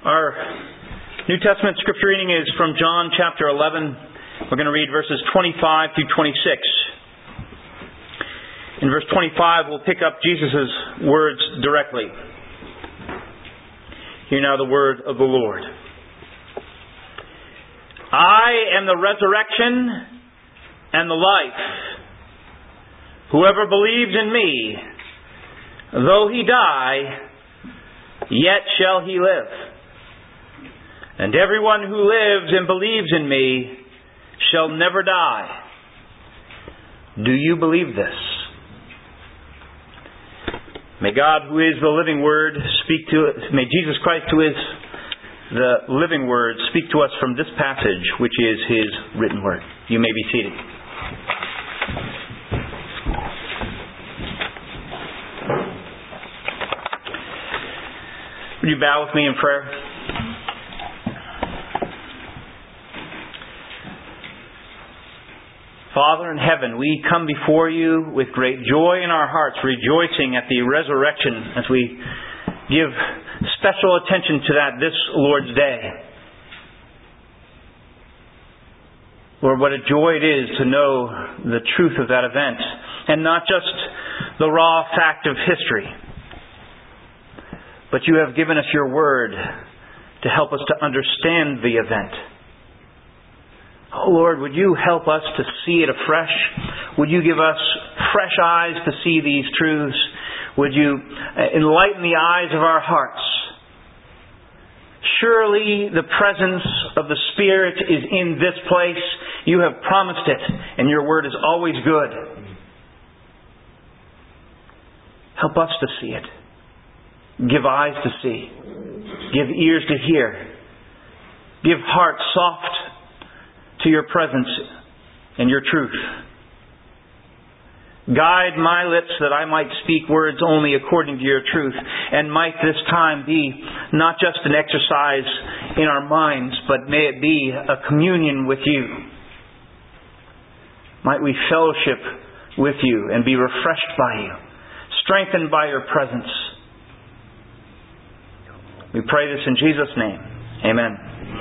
Our New Testament scripture reading is from John chapter 11. We're going to read verses 25 through 26. In verse 25, we'll pick up Jesus' words directly. Hear now the word of the Lord. I am the resurrection and the life. Whoever believes in me, though he die, yet shall he live. And everyone who lives and believes in me shall never die. Do you believe this? May God, who is the living Word, speak to us. May Jesus Christ, who is the living Word, speak to us from this passage, which is His written Word. You may be seated. Would you bow with me in prayer? Father in heaven, we come before you with great joy in our hearts, rejoicing at the resurrection as we give special attention to that this Lord's Day. Lord, what a joy it is to know the truth of that event, and not just the raw fact of history, but you have given us your word to help us to understand the event. Oh Lord, would you help us to see it afresh? Would you give us fresh eyes to see these truths? Would you enlighten the eyes of our hearts? Surely the presence of the Spirit is in this place. You have promised it, and your word is always good. Help us to see it. Give eyes to see. Give ears to hear. Give hearts soft to your presence and your truth. Guide my lips that I might speak words only according to your truth, and might this time be not just an exercise in our minds, but may it be a communion with you. Might we fellowship with you and be refreshed by you, strengthened by your presence. We pray this in Jesus' name. Amen.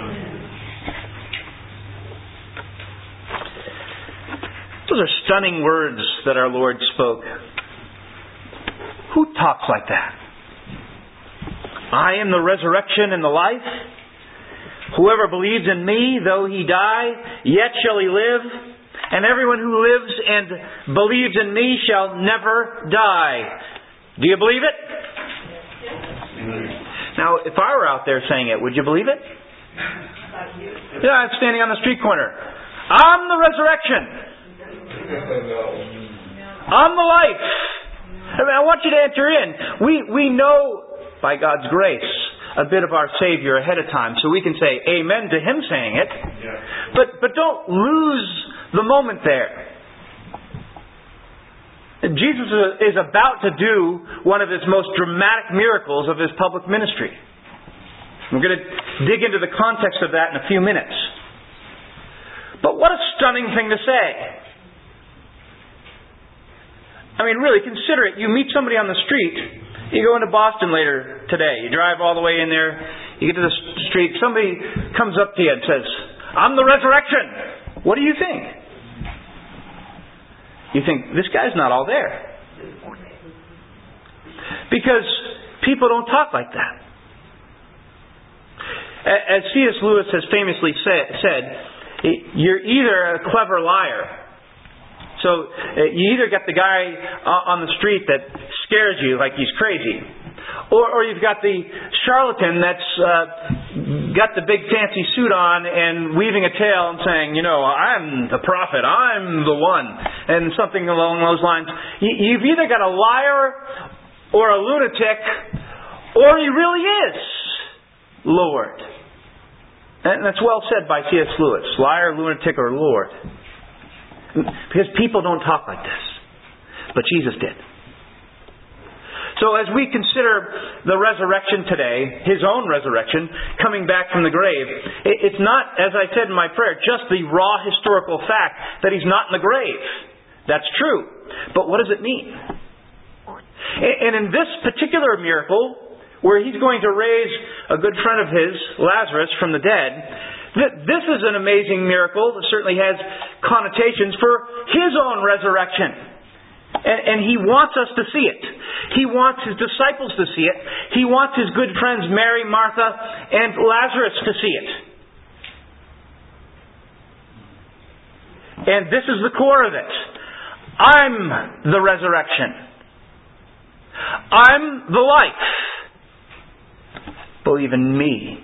Those are stunning words that our Lord spoke. Who talks like that? I am the resurrection and the life. Whoever believes in me, though he die, yet shall he live. And everyone who lives and believes in me shall never die. Do you believe it? Now, if I were out there saying it, would you believe it? Yeah, I'm standing on the street corner. I'm the resurrection. I'm the life. I want you to enter in. We know, by God's grace, a bit of our Savior ahead of time, so we can say amen to Him saying it. But don't lose the moment there. Jesus is about to do one of His most dramatic miracles of His public ministry. We're going to dig into the context of that in a few minutes. But what a stunning thing to say. I mean, really, consider it. You meet somebody on the street. You go into Boston later today. You drive all the way in there. You get to the street. Somebody comes up to you and says, I'm the resurrection. What do you think? You think, this guy's not all there. Because people don't talk like that. As C.S. Lewis has famously said, you're either a clever liar. So you either got the guy on the street that scares you like he's crazy, or you've got the charlatan that's got the big fancy suit on and weaving a tale and saying, I'm the prophet, I'm the one, and something along those lines. You've either got a liar or a lunatic, or he really is Lord. And that's well said by C.S. Lewis. Liar, lunatic, or Lord. Because people don't talk like this. But Jesus did. So as we consider the resurrection today, His own resurrection, coming back from the grave, it's not, as I said in my prayer, just the raw historical fact that He's not in the grave. That's true. But what does it mean? And in this particular miracle, where He's going to raise a good friend of His, Lazarus, from the dead. This is an amazing miracle that certainly has connotations for His own resurrection. And He wants us to see it. He wants His disciples to see it. He wants His good friends Mary, Martha, and Lazarus to see it. And this is the core of it. I'm the resurrection. I'm the life. Believe in me.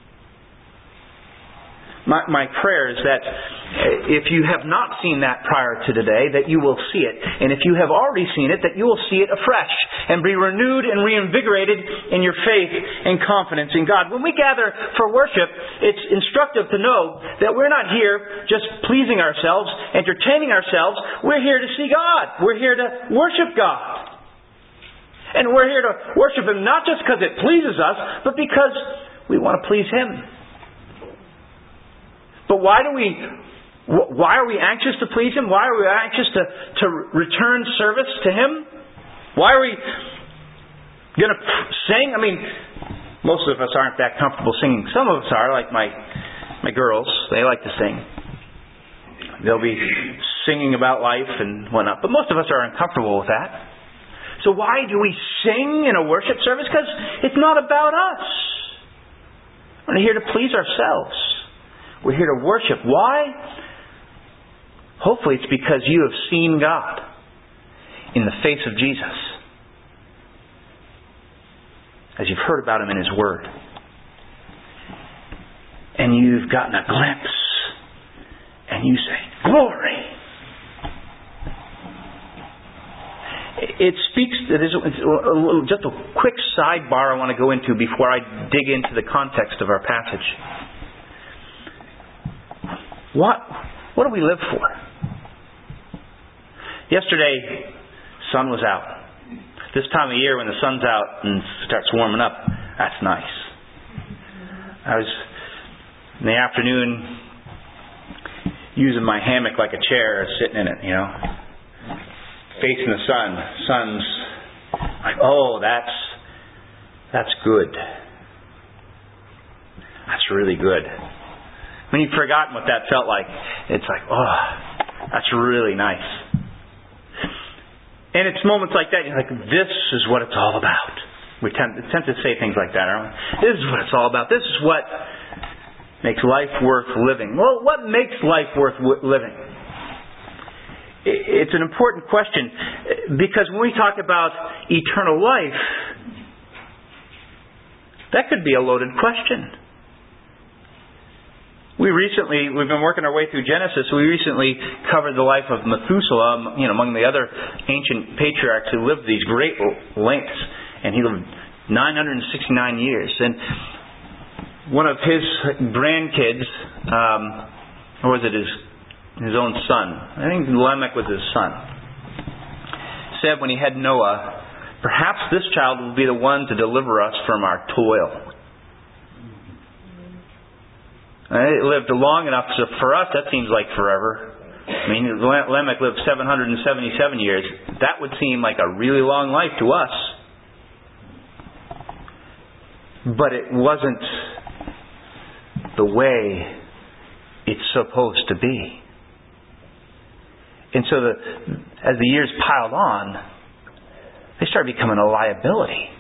My prayer is that if you have not seen that prior to today, that you will see it. And if you have already seen it, that you will see it afresh and be renewed and reinvigorated in your faith and confidence in God. When we gather for worship, it's instructive to know that we're not here just pleasing ourselves, entertaining ourselves. We're here to see God. We're here to worship God. And we're here to worship Him not just because it pleases us, but because we want to please Him. But why are we anxious to please Him? Why are we anxious to return service to Him? Why are we going to sing? I mean, most of us aren't that comfortable singing. Some of us are, like my girls. They like to sing. They'll be singing about life and whatnot. But most of us are uncomfortable with that. So why do we sing in a worship service? Because it's not about us. We're here to please ourselves. We're here to worship. Why? Hopefully it's because you have seen God in the face of Jesus. As you've heard about Him in His Word. And you've gotten a glimpse. And you say, glory! It speaks, just a quick sidebar I want to go into before I dig into the context of our passage. What do we live for? Yesterday, sun was out. This time of year when the sun's out and starts warming up, that's nice. I was, in the afternoon, using my hammock like a chair, sitting in it, facing the sun. Sun's like, oh, that's good. That's really good. When you've forgotten what that felt like, it's like, oh, that's really nice. And it's moments like that, you're like, this is what it's all about. We tend to say things like that, aren't we? This is what it's all about. This is what makes life worth living. Well, what makes life worth living? It's an important question because when we talk about eternal life, that could be a loaded question. We've been working our way through Genesis. We recently covered the life of Methuselah, among the other ancient patriarchs who lived these great lengths. And he lived 969 years. And one of his grandkids, or was it his own son? I think Lamech was his son. Said when he had Noah, perhaps this child will be the one to deliver us from our toil. It lived long enough, so for us that seems like forever. I mean, Lamech lived 777 years. That would seem like a really long life to us. But it wasn't the way it's supposed to be. And so as the years piled on, they started becoming a liability.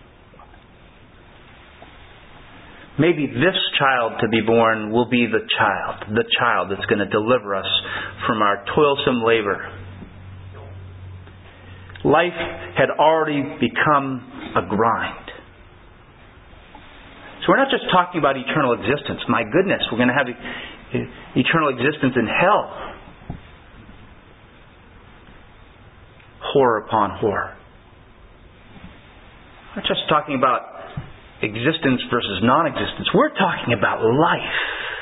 Maybe this child to be born will be the child that's going to deliver us from our toilsome labor. Life had already become a grind. So we're not just talking about eternal existence. My goodness, we're going to have eternal existence in hell. Horror upon horror. We're not just talking about existence versus non-existence. We're talking about life.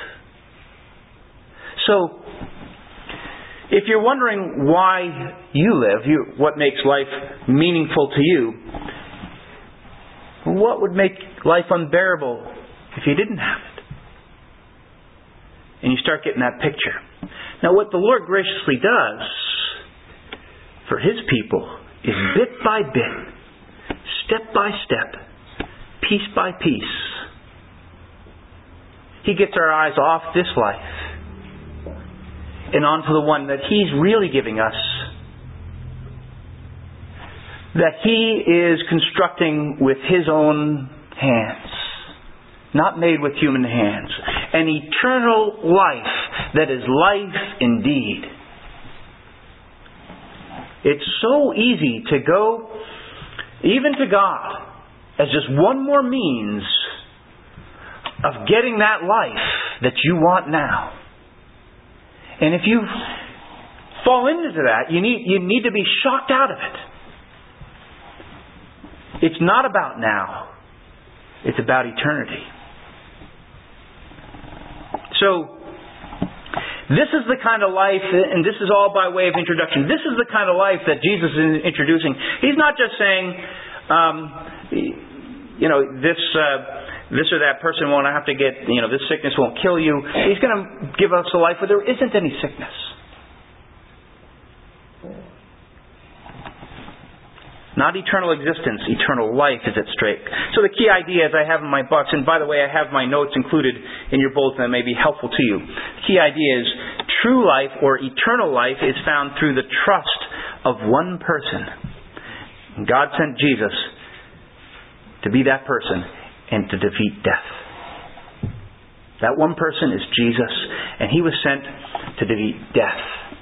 So, if you're wondering why you live, what makes life meaningful to you, what would make life unbearable if you didn't have it? And you start getting that picture. Now, what the Lord graciously does for His people is bit by bit, step by step, piece by piece, He gets our eyes off this life and onto the one that He's really giving us, that He is constructing with His own hands, not made with human hands. An eternal life that is life indeed. It's so easy to go even to God as just one more means of getting that life that you want now. And if you fall into that, you need to be shocked out of it. It's not about now. It's about eternity. So, this is the kind of life, and this is all by way of introduction, this is the kind of life that Jesus is introducing. He's not just saying, this or that person won't have to get, this sickness won't kill you. He's going to give us a life where there isn't any sickness. Not eternal existence, eternal life is at stake. So the key idea, as I have in my box, and by the way, I have my notes included in your bulletin that may be helpful to you. The key idea is true life or eternal life is found through the trust of one person. And God sent Jesus to be that person and to defeat death. That one person is Jesus, and He was sent to defeat death.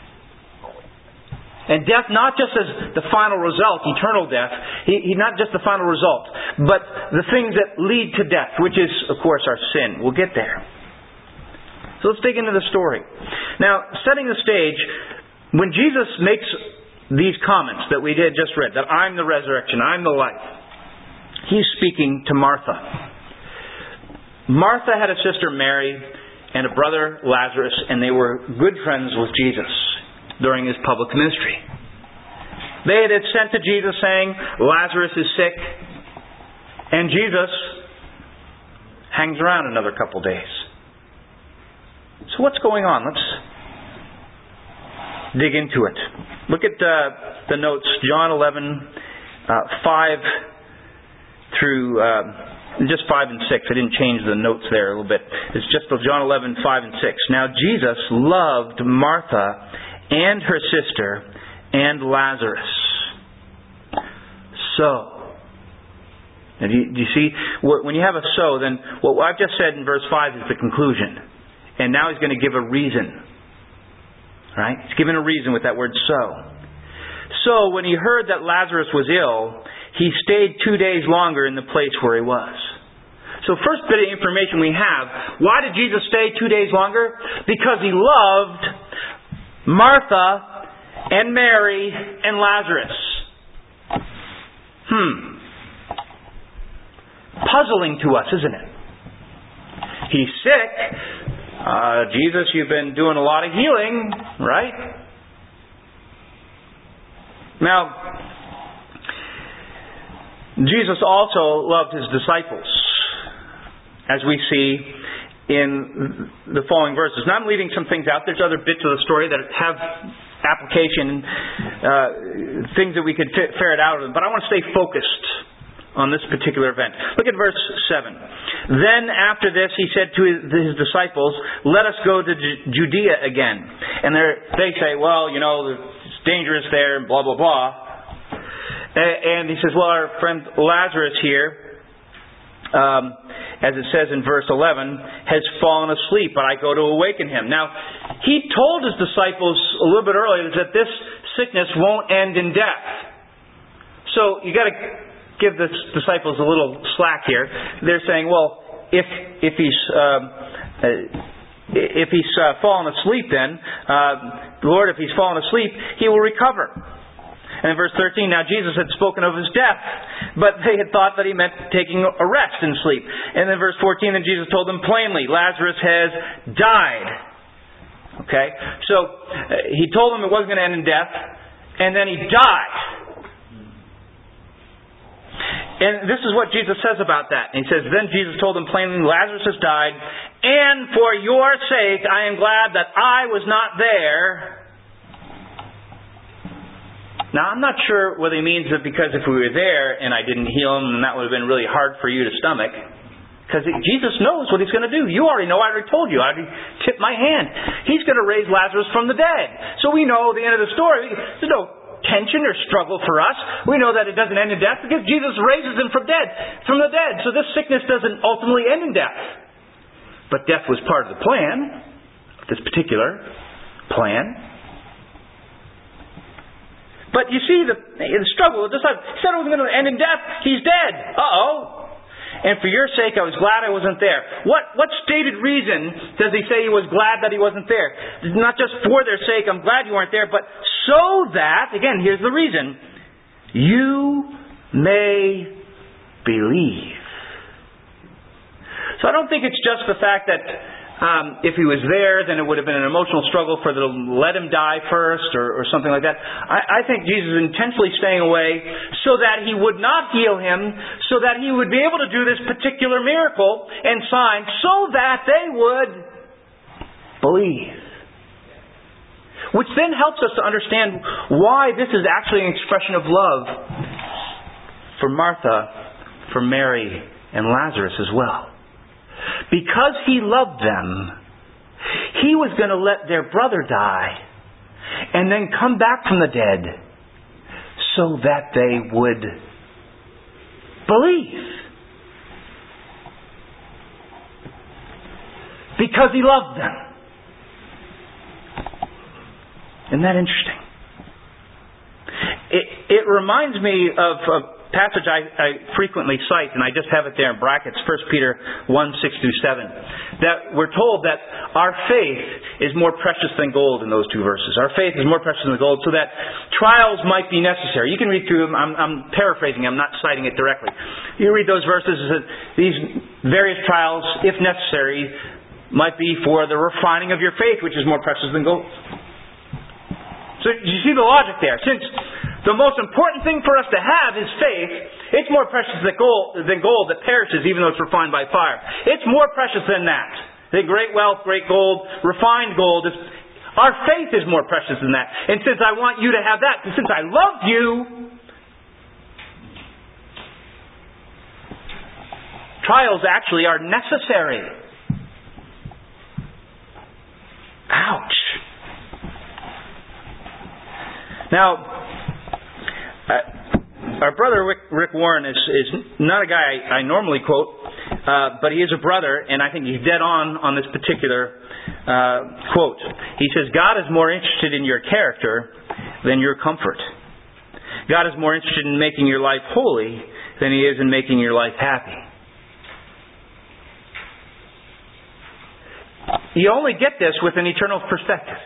And death not just as the final result, eternal death, He not just the final result, but the things that lead to death, which is, of course, our sin. We'll get there. So let's dig into the story. Now, setting the stage, when Jesus makes these comments that we did just read, that I'm the resurrection, I'm the life, He's speaking to Martha. Martha had a sister, Mary, and a brother, Lazarus, and they were good friends with Jesus during His public ministry. They had sent to Jesus saying, Lazarus is sick, and Jesus hangs around another couple days. So what's going on? Let's dig into it. Look at the notes, John 11, 5 through just 5 and 6. I didn't change the notes there a little bit. It's just John 11, 5 and 6. Now Jesus loved Martha and her sister and Lazarus. So, do you see? When you have a so, then what I've just said in verse 5 is the conclusion. And now He's going to give a reason. Right? He's given a reason with that word so. So, when He heard that Lazarus was ill, He stayed 2 days longer in the place where he was. So first bit of information we have, why did Jesus stay 2 days longer? Because He loved Martha and Mary and Lazarus. Puzzling to us, isn't it? He's sick. Jesus, you've been doing a lot of healing, right? Now, Jesus also loved His disciples, as we see in the following verses. Now I'm leaving some things out. There's other bits of the story that have application, things that we could ferret out of them. But I want to stay focused on this particular event. Look at verse 7. Then after this He said to His disciples, let us go to Judea again. And they say, well, it's dangerous there, and blah, blah, blah. And He says, well, our friend Lazarus here, as it says in verse 11, has fallen asleep, but I go to awaken him. Now, He told His disciples a little bit earlier that this sickness won't end in death. So, you got to give the disciples a little slack here. They're saying, well, if he's fallen asleep, then Lord, if He's fallen asleep, He will recover. And in verse 13, now Jesus had spoken of His death, but they had thought that He meant taking a rest and sleep. And then verse 14, then Jesus told them plainly, Lazarus has died. Okay? So, He told them it wasn't going to end in death, and then he died. And this is what Jesus says about that. And He says, then Jesus told them plainly, Lazarus has died, and for your sake I am glad that I was not there, Now, I'm not sure whether he means that because if we were there and I didn't heal him, then that would have been really hard for you to stomach. Because Jesus knows what He's going to do. You already know. I already told you. I already tipped my hand. He's going to raise Lazarus from the dead. So we know the end of the story. There's no tension or struggle for us. We know that it doesn't end in death because Jesus raises him from the dead. So this sickness doesn't ultimately end in death. But death was part of the plan, this particular plan. But you see the struggle. He said it wasn't going to end in death. He's dead. Uh-oh. And for your sake, I was glad I wasn't there. What stated reason does he say he was glad that he wasn't there? Not just for their sake, I'm glad you weren't there, but so that, again, here's the reason, you may believe. So I don't think it's just the fact that if he was there, then it would have been an emotional struggle for them to let him die first or something like that. I think Jesus is intentionally staying away so that he would not heal him, so that he would be able to do this particular miracle and sign so that they would believe. Which then helps us to understand why this is actually an expression of love for Martha, for Mary, and Lazarus as well. Because He loved them, He was going to let their brother die and then come back from the dead so that they would believe. Because He loved them. Isn't that interesting? It reminds me of a passage I frequently cite, and I just have it there in brackets, 1 Peter 1, 6 through 7. That we're told that our faith is more precious than gold in those two verses. Our faith is more precious than gold, so that trials might be necessary. You can read through them. I'm paraphrasing. I'm not citing it directly. You read those verses, that these various trials, if necessary, might be for the refining of your faith, which is more precious than gold. So you see the logic there. Since the most important thing for us to have is faith, it's more precious than gold that perishes even though it's refined by fire. It's more precious than that. The great wealth, great gold, refined gold. Our faith is more precious than that. And since I want you to have that, and since I love you, trials actually are necessary. Ouch. Now, our brother Rick Warren is not a guy I normally quote, but he is a brother, and I think he's dead on this particular quote. He says, God is more interested in your character than your comfort. God is more interested in making your life holy than He is in making your life happy. You only get this with an eternal perspective.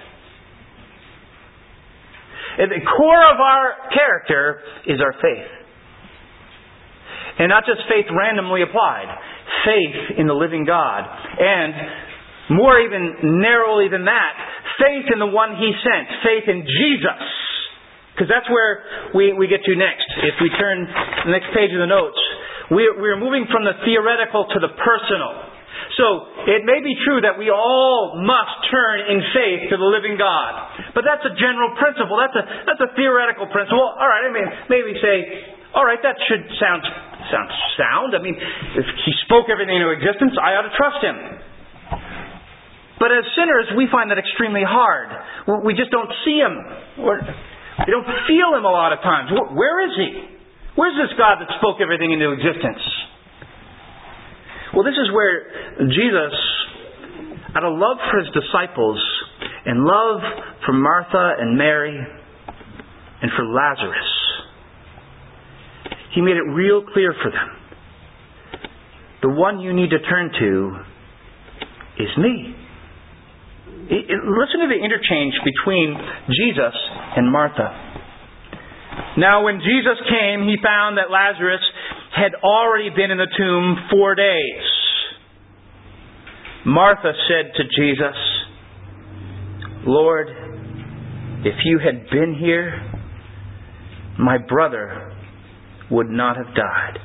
At the core of our character is our faith. And not just faith randomly applied. Faith in the living God. And more even narrowly than that, faith in the one He sent. Faith in Jesus. Because that's where we get to next. If we turn to the next page of the notes, we're moving from the theoretical to the personal. So, it may be true that we all must turn in faith to the living God. But that's a general principle. That's a theoretical principle. All right, I mean, maybe say, all right, that should sound sound. I mean, if He spoke everything into existence, I ought to trust Him. But as sinners, we find that extremely hard. We just don't see Him. We don't feel Him a lot of times. Where is He? Where's this God that spoke everything into existence? Well, this is where Jesus, out of love for His disciples and love for Martha and Mary and for Lazarus, He made it real clear for them. The one you need to turn to is me. Listen to the interchange between Jesus and Martha. Now, when Jesus came, He found that Lazarus had already been in the tomb 4 days. Martha said to Jesus, Lord, if You had been here, my brother would not have died.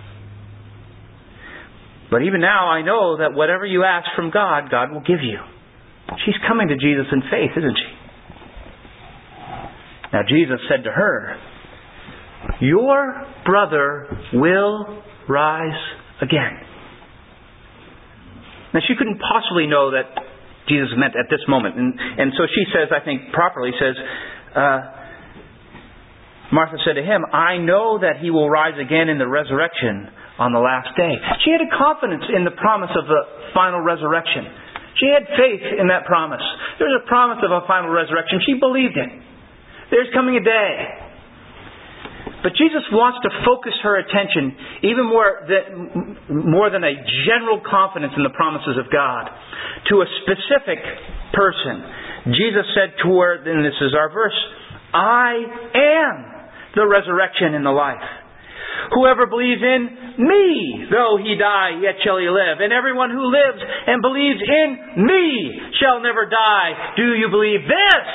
But even now I know that whatever you ask from God, God will give you. She's coming to Jesus in faith, isn't she? Now Jesus said to her, your brother will rise again. Now, she couldn't possibly know that Jesus meant at this moment. And so she says, I think properly says, Martha said to him, I know that he will rise again in the resurrection on the last day. She had a confidence in the promise of the final resurrection. She had faith in that promise. There was a promise of a final resurrection. She believed it. There's coming a day. But Jesus wants to focus her attention even more than a general confidence in the promises of God to a specific person. Jesus said to her, and this is our verse, I am the resurrection and the life. Whoever believes in me, though he die, yet shall he live. And everyone who lives and believes in me shall never die. Do you believe this?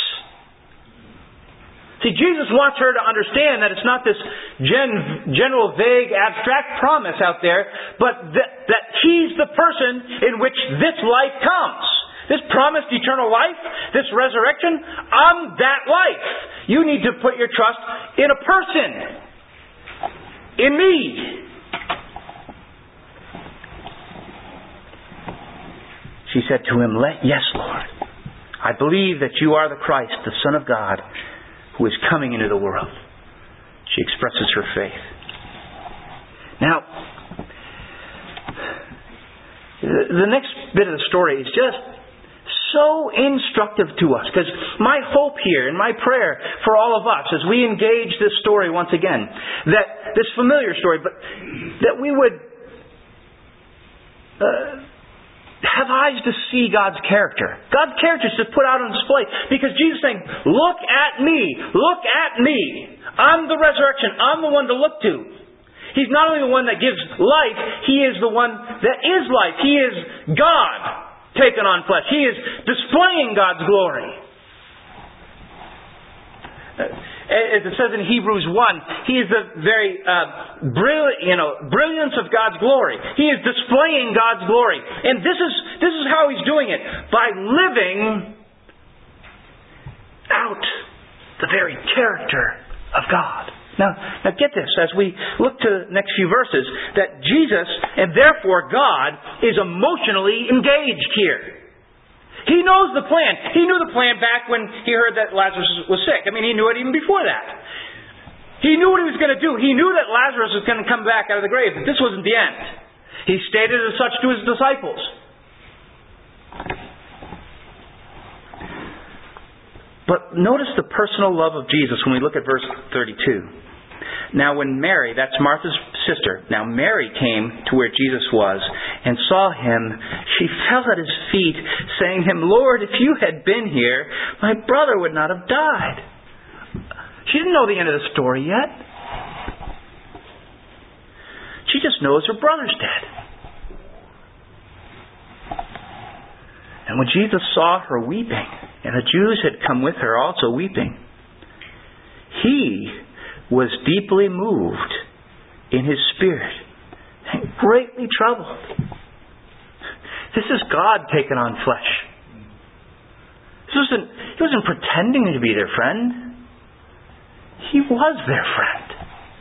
See, Jesus wants her to understand that it's not this general, vague, abstract promise out there, but that He's the person in which this life comes. This promised eternal life, this resurrection, I'm that life. You need to put your trust in a person. In me. She said to him, Yes, Lord. I believe that you are the Christ, the Son of God, who is coming into the world. She expresses her faith. Now, the next bit of the story is just so instructive to us. Because my hope here and my prayer for all of us as we engage this story once again, that this familiar story, but that we would have eyes to see God's character. God's character is just put out on display. Because Jesus is saying, look at me. Look at me. I'm the resurrection. I'm the one to look to. He's not only the one that gives life, He is the one that is life. He is God taken on flesh. He is displaying God's glory. As it says in Hebrews 1, He is the very brilliance of God's glory. He is displaying God's glory. And this is how He's doing it. By living out the very character of God. Now get this, as we look to the next few verses, that Jesus, and therefore God, is emotionally engaged here. He knows the plan. He knew the plan back when He heard that Lazarus was sick. I mean, He knew it even before that. He knew what He was going to do. He knew that Lazarus was going to come back out of the grave, but this wasn't the end. He stated as such to His disciples. But notice the personal love of Jesus when we look at verse 32. Now when Mary, that's Martha's sister, now Mary came to where Jesus was and saw Him, she fell at His feet, saying to Him, Lord, if you had been here, my brother would not have died. She didn't know the end of the story yet. She just knows her brother's dead. And when Jesus saw her weeping, and the Jews had come with her also weeping, He was deeply moved in His spirit and greatly troubled. This is God taken on flesh. He wasn't pretending to be their friend. He was their friend.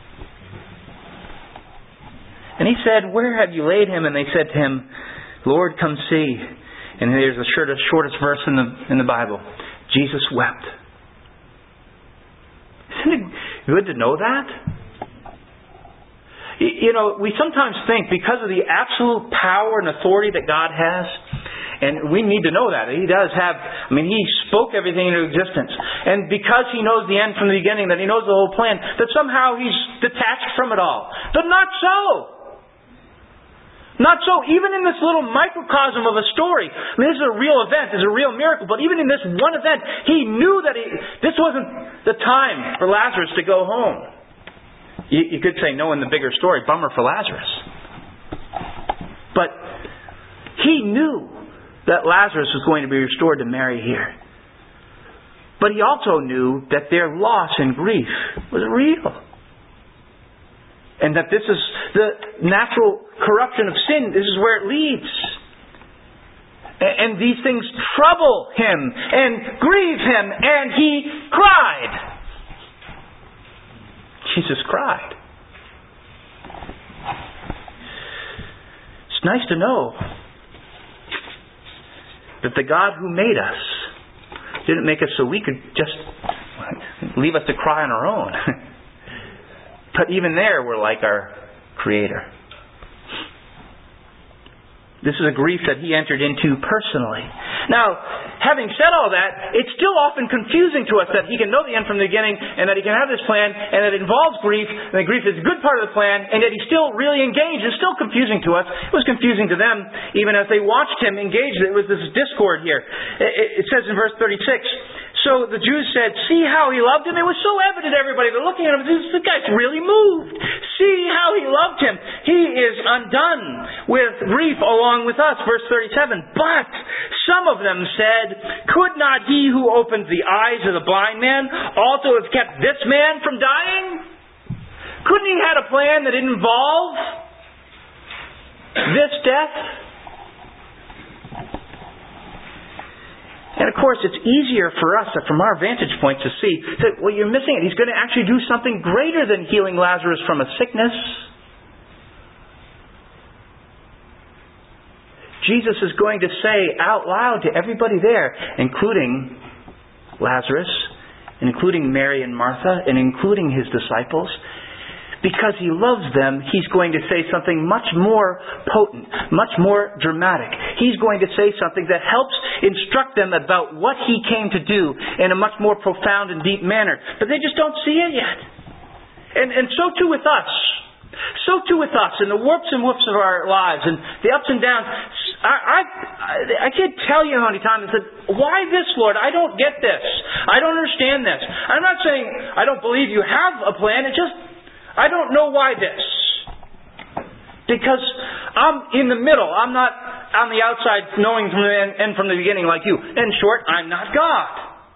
And He said, Where have you laid Him? And they said to Him, Lord, come see. And here's the shortest verse in the Bible. Jesus wept. Isn't it good to know that? You know, we sometimes think because of the absolute power and authority that God has, and we need to know that. He does have, He spoke everything into existence. And because He knows the end from the beginning, that He knows the whole plan, that somehow He's detached from it all. But not so. Not so. Even in this little microcosm of a story. This is a real event. This is a real miracle. But even in this one event, He knew that this wasn't the time for Lazarus to go home. You could say no in the bigger story. Bummer for Lazarus. But He knew that Lazarus was going to be restored to Mary here. But He also knew that their loss and grief was real. And that this is the natural corruption of sin. This is where it leads. And these things trouble Him and grieve Him. And He cried. Jesus cried. It's nice to know that the God who made us didn't make us so we could just leave us to cry on our own. But even there, we're like our Creator. This is a grief that He entered into personally. Now, having said all that, it's still often confusing to us that He can know the end from the beginning, and that He can have this plan, and that it involves grief, and that grief is a good part of the plan, and yet He's still really engaged. It's still confusing to us. It was confusing to them, even as they watched Him engage. It was this discord here. It says in verse 36, so the Jews said, see how He loved him? It was so evident to everybody. They're looking at him, this guy's really moved. See how He loved him. He is undone with grief along with us. Verse 37, but some of them said, could not He who opened the eyes of the blind man also have kept this man from dying? Couldn't He had a plan that didn't involve this death? And of course, it's easier for us, from our vantage point, to see that, well, you're missing it. He's going to actually do something greater than healing Lazarus from a sickness. Jesus is going to say out loud to everybody there, including Lazarus, including Mary and Martha, and including His disciples, because He loves them, He's going to say something much more potent, much more dramatic. He's going to say something that helps instruct them about what He came to do in a much more profound and deep manner. But they just don't see it yet. And so too with us. So too with us in the warps and whoops of our lives and the ups and downs. I can't tell you how many times I said, why this, Lord? I don't get this. I don't understand this. I'm not saying I don't believe You have a plan. It's just I don't know why this. Because I'm in the middle. I'm not on the outside knowing from the end from the beginning like you. In short, I'm not God.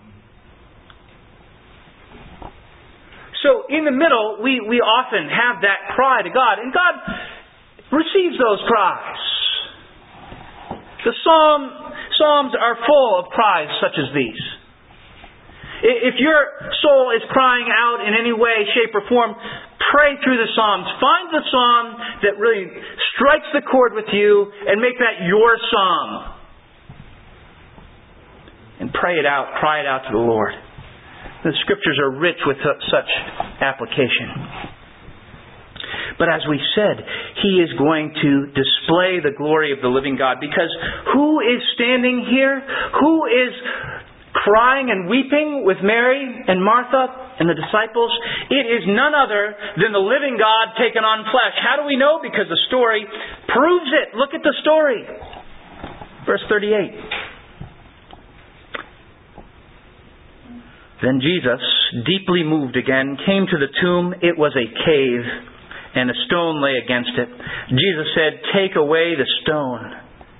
So in the middle, we often have that cry to God. And God receives those cries. The Psalms are full of cries such as these. If your soul is crying out in any way, shape, or form, pray through the Psalms. Find the psalm that really strikes the chord with you and make that your psalm. And pray it out, cry it out to the Lord. The Scriptures are rich with such application. But as we said, He is going to display the glory of the living God. Because who is standing here? Who is crying and weeping with Mary and Martha and the disciples? It is none other than the living God taken on flesh. How do we know? Because the story proves it. Look at the story. Verse 38. Then Jesus, deeply moved again, came to the tomb. It was a cave, and a stone lay against it. Jesus said, take away the stone.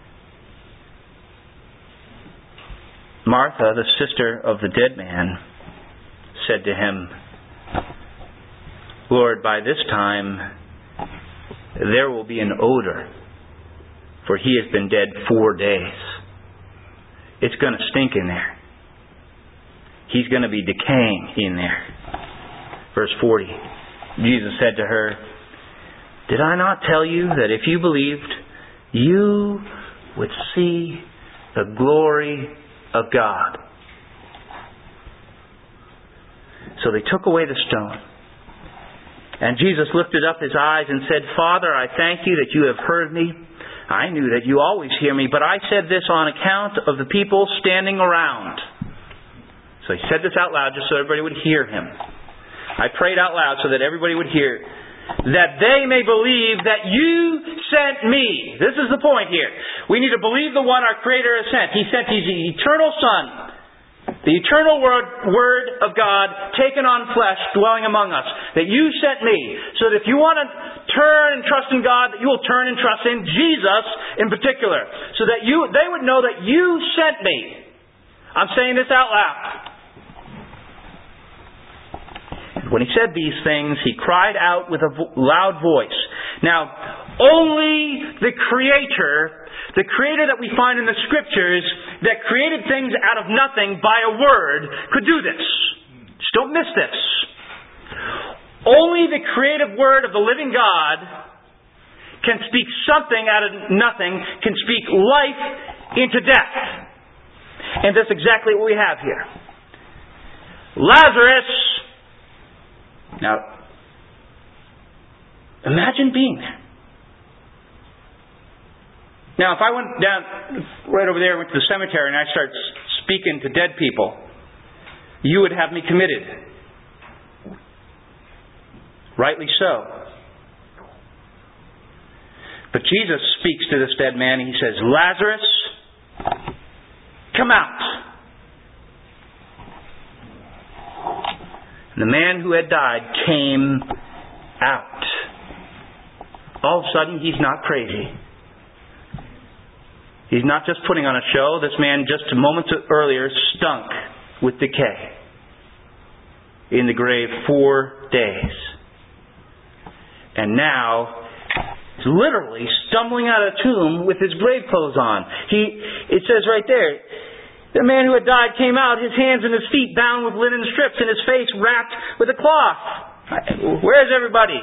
Martha, the sister of the dead man, said to Him, Lord, by this time there will be an odor, for he has been dead 4 days. It's going to stink in there. He's going to be decaying in there. Verse 40, Jesus said to her, did I not tell you that if you believed, you would see the glory of God? So they took away the stone. And Jesus lifted up His eyes and said, Father, I thank You that You have heard me. I knew that You always hear me, but I said this on account of the people standing around. So He said this out loud just so everybody would hear Him. I prayed out loud so that everybody would hear, that they may believe that You sent Me. This is the point here. We need to believe the one our Creator has sent. He sent His eternal Son, the eternal Word of God taken on flesh, dwelling among us. That You sent Me. So that if you want to turn and trust in God, that you will turn and trust in Jesus in particular. So that they would know that You sent Me. I'm saying this out loud. When He said these things, He cried out with a loud voice. Now, only the Creator that we find in the Scriptures, that created things out of nothing by a word, could do this. Just don't miss this. Only the creative Word of the living God can speak something out of nothing, can speak life into death. And that's exactly what we have here. Lazarus. Now, imagine being there. Now, if I went down right over there, went to the cemetery, and I start speaking to dead people, you would have me committed. Rightly so. But Jesus speaks to this dead man, and He says, Lazarus, come out. And the man who had died came out. All of a sudden, he's not crazy. He's not just putting on a show. This man just moments earlier stunk with decay in the grave 4 days. And now he's literally stumbling out of the tomb with his grave clothes on. It says right there, the man who had died came out, his hands and his feet bound with linen strips, and his face wrapped with a cloth. Where's everybody?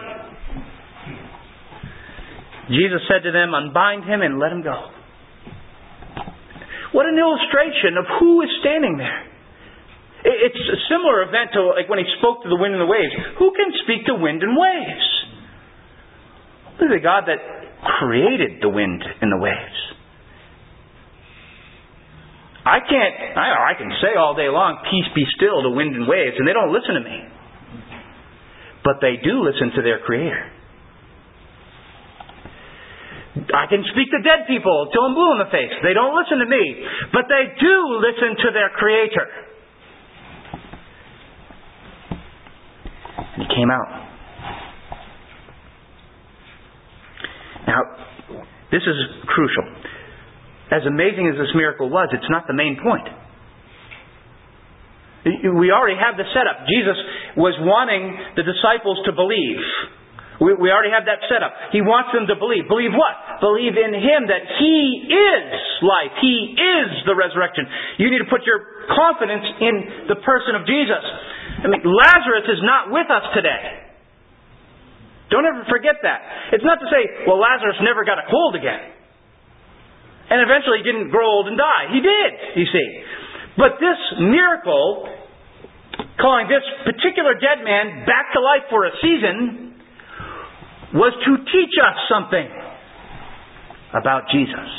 Jesus said to them, unbind him and let him go. What an illustration of who is standing there. It's a similar event to like when He spoke to the wind and the waves. Who can speak to wind and waves? Only the God that created the wind and the waves. I can say all day long, peace be still to wind and waves, and they don't listen to me. But they do listen to their Creator. I can speak to dead people till I'm blue in the face. They don't listen to me. But they do listen to their Creator. And He came out. Now, this is crucial. As amazing as this miracle was, it's not the main point. We already have the setup. Jesus was wanting the disciples to believe. We already have that set up. He wants them to believe. Believe what? Believe in Him that He is life. He is the resurrection. You need to put your confidence in the person of Jesus. I mean, Lazarus is not with us today. Don't ever forget that. It's not to say, well, Lazarus never got a cold again. And eventually didn't grow old and die. He did, you see. But this miracle, calling this particular dead man back to life for a season, was to teach us something about Jesus.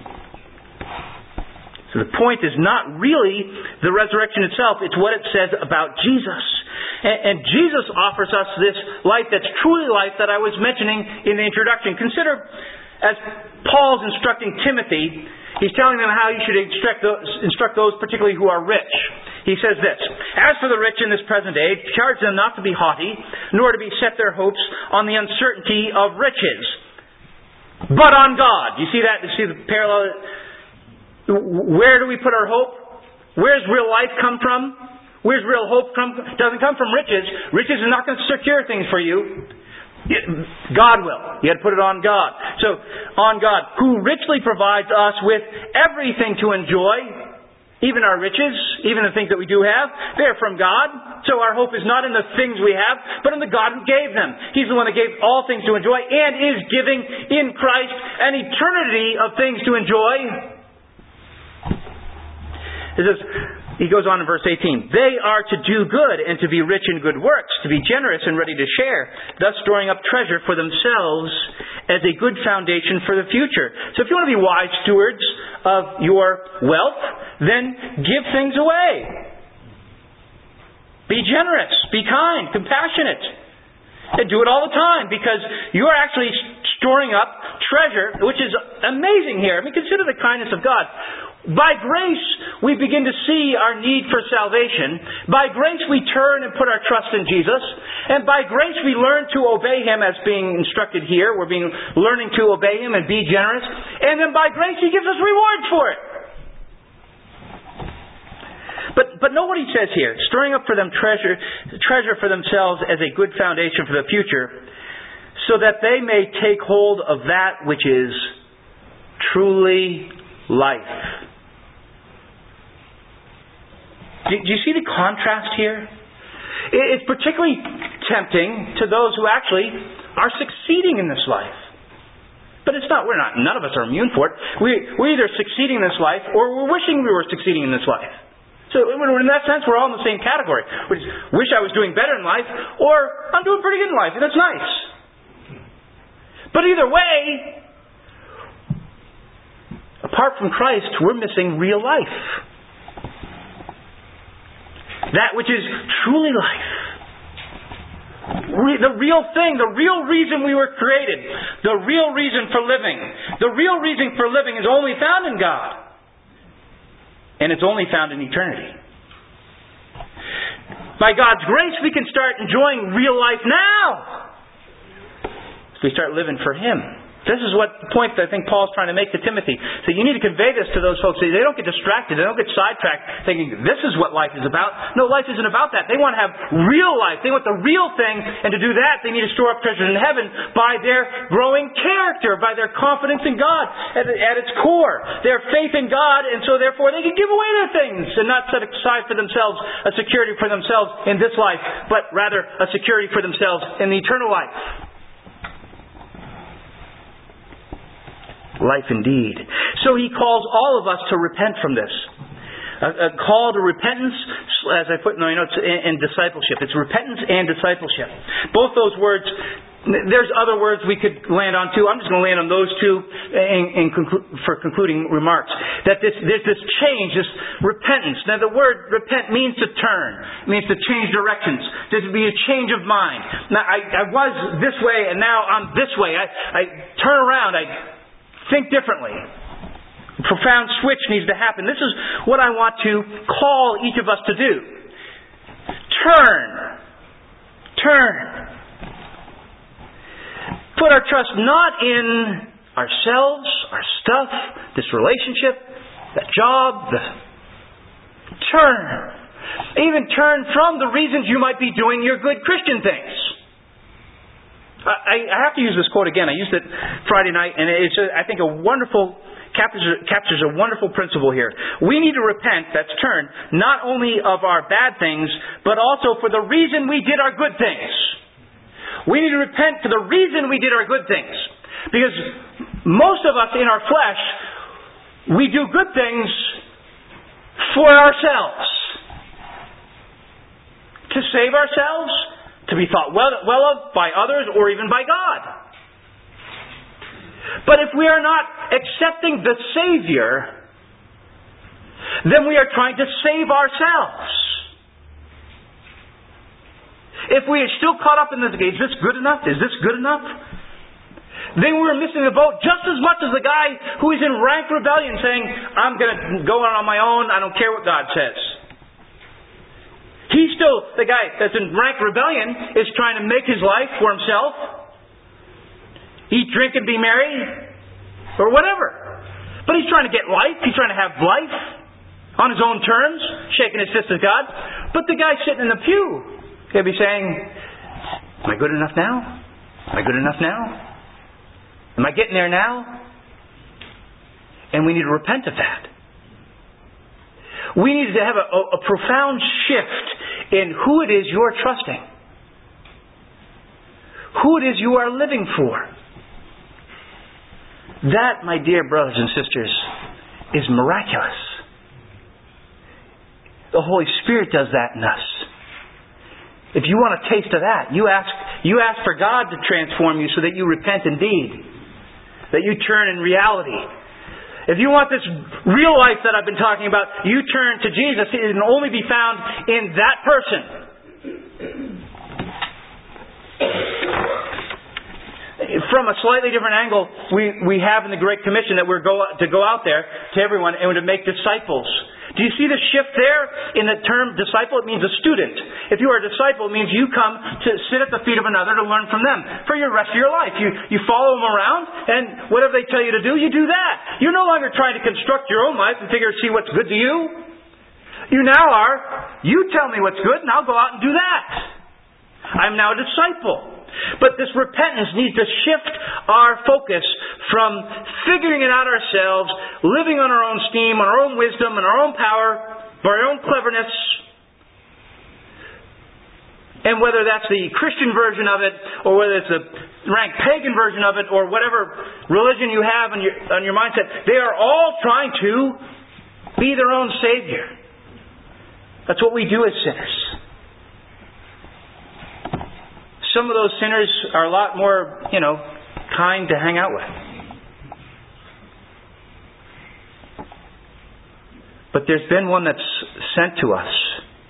So the point is not really the resurrection itself, it's what it says about Jesus. And Jesus offers us this life that's truly life that I was mentioning in the introduction. Consider, as Paul's instructing Timothy, he's telling them how you should instruct those particularly who are rich. He says this, as for the rich in this present age, charge them not to be haughty, nor to be set their hopes on the uncertainty of riches, but on God. You see that? You see the parallel? Where do we put our hope? Where's real life come from? Where's real hope come? It doesn't come from riches. Riches is not going to secure things for you. God will. You had to put it on God. So, on God, who richly provides us with everything to enjoy. Even our riches, even the things that we do have, they're from God. So our hope is not in the things we have, but in the God who gave them. He's the one that gave all things to enjoy and is giving in Christ an eternity of things to enjoy. He goes on in verse 18. They are to do good and to be rich in good works, to be generous and ready to share, thus storing up treasure for themselves as a good foundation for the future. So if you want to be wise stewards of your wealth, then give things away. Be generous, be kind, compassionate. And do it all the time because you are actually storing up treasure, which is amazing here. I mean, consider the kindness of God. By grace, we begin to see our need for salvation. By grace, we turn and put our trust in Jesus. And by grace, we learn to obey Him as being instructed here. We're learning to obey Him and be generous. And then by grace, He gives us rewards for it. But know what He says here. Storing up for them treasure for themselves as a good foundation for the future, so that they may take hold of that which is truly life. Do you see the contrast here? It's particularly tempting to those who actually are succeeding in this life. But it's not, none of us are immune for it. We're either succeeding in this life or we're wishing we were succeeding in this life. So in that sense, we're all in the same category. We wish I was doing better in life, or I'm doing pretty good in life, and it's nice. But either way, apart from Christ, we're missing real life. That which is truly life. The real thing, the real reason we were created, the real reason for living. The real reason for living is only found in God. And it's only found in eternity. By God's grace, we can start enjoying real life now. If we start living for Him. This is what the point that I think Paul's trying to make to Timothy. So you need to convey this to those folks. They don't get distracted. They don't get sidetracked thinking this is what life is about. No, life isn't about that. They want to have real life. They want the real thing. And to do that, they need to store up treasures in heaven by their growing character, by their confidence in God at its core. Their faith in God, and so therefore they can give away their things and not set aside for themselves a security for themselves in this life, but rather a security for themselves in the eternal life. Life indeed. So he calls all of us to repent from this. A call to repentance, as I put in my notes, and discipleship. It's repentance and discipleship. Both those words, there's other words we could land on too. I'm just going to land on those two for concluding remarks. That there's this change, this repentance. Now the word repent means to turn. It means to change directions. There's to be a change of mind. Now I was this way and now I'm this way. I turn around. I think differently. A profound switch needs to happen. This is what I want to call each of us to do. Turn. Put our trust not in ourselves, our stuff, this relationship, that job. Turn. Even turn from the reasons you might be doing your good Christian things. I have to use this quote again. I used it Friday night, and it's, I think, captures a wonderful principle here. We need to repent, that's turn, not only of our bad things, but also for the reason we did our good things. We need to repent for the reason we did our good things. Because most of us in our flesh, we do good things for ourselves. To save ourselves, to be thought well of by others or even by God. But if we are not accepting the Savior, then we are trying to save ourselves. If we are still caught up in this, is this good enough? Is this good enough? Then we're missing the boat just as much as the guy who is in rank rebellion saying, I'm going to go on my own, I don't care what God says. He's still, the guy that's in rank rebellion is trying to make his life for himself. Eat, drink, and be merry. Or whatever. But he's trying to get life. He's trying to have life on his own terms. Shaking his fist at God. But the guy sitting in the pew, he'll be saying, am I good enough now? Am I good enough now? Am I getting there now? And we need to repent of that. We need to have a profound shift in who it is you're trusting. Who it is you are living for. That, my dear brothers and sisters, is miraculous. The Holy Spirit does that in us. If you want a taste of that, you ask for God to transform you so that you repent indeed. That you turn in reality. If you want this real life that I've been talking about, you turn to Jesus. It can only be found in that person. From a slightly different angle, we have in the Great Commission that we're to go out there to everyone and to make disciples. Do you see the shift there in the term disciple? It means a student. If you are a disciple, it means you come to sit at the feet of another to learn from them for your rest of your life. You follow them around, and whatever they tell you to do, you do that. You're no longer trying to construct your own life and see what's good to you. You now are, you tell me what's good, and I'll go out and do that. I'm now a disciple. But this repentance needs to shift our focus from figuring it out ourselves, living on our own steam, on our own wisdom, on our own power, by our own cleverness, And whether that's the Christian version of it, or whether it's the rank pagan version of it, or whatever religion you have on your mindset, they are all trying to be their own Savior. That's what we do as sinners. Some of those sinners are a lot more, kind to hang out with. But there's been one that's sent to us.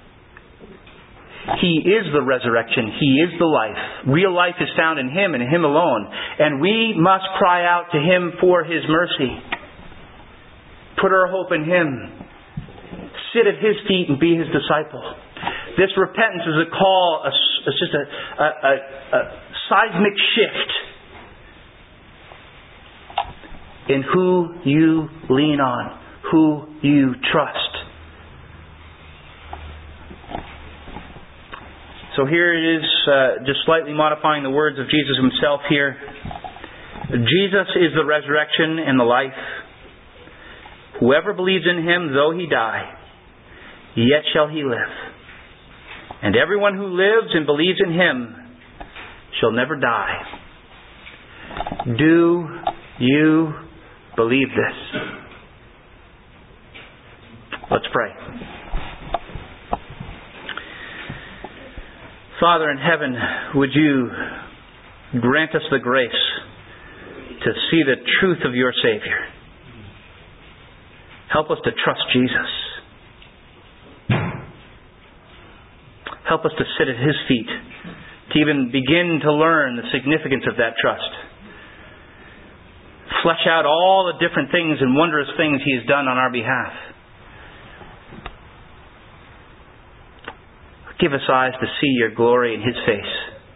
He is the resurrection. He is the life. Real life is found in Him and Him alone. And we must cry out to Him for His mercy. Put our hope in Him. Sit at His feet and be His disciple. This repentance is a call, it's just a seismic shift in who you lean on, who you trust. So here it is, just slightly modifying the words of Jesus Himself here. Jesus is the resurrection and the life. Whoever believes in Him, though he die, yet shall he live. And everyone who lives and believes in Him shall never die. Do you believe this? Let's pray. Father in heaven, would You grant us the grace to see the truth of Your Savior. Help us to trust Jesus. Help us to sit at His feet, to even begin to learn the significance of that trust. Flesh out all the different things and wondrous things He has done on our behalf. Give us eyes to see Your glory in His face.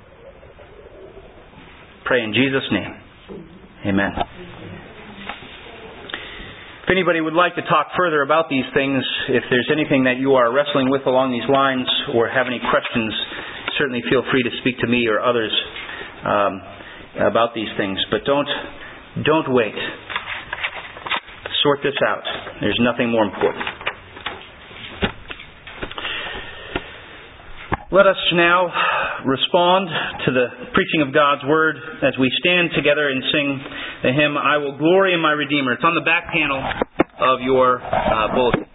Pray in Jesus' name. Amen. If anybody would like to talk further about these things, if there's anything that you are wrestling with along these lines or have any questions, certainly feel free to speak to me or others about these things. But don't wait. Sort this out. There's nothing more important. Let us now respond to the preaching of God's Word as we stand together and sing the hymn, I Will Glory in My Redeemer. It's on the back panel of your bulletin.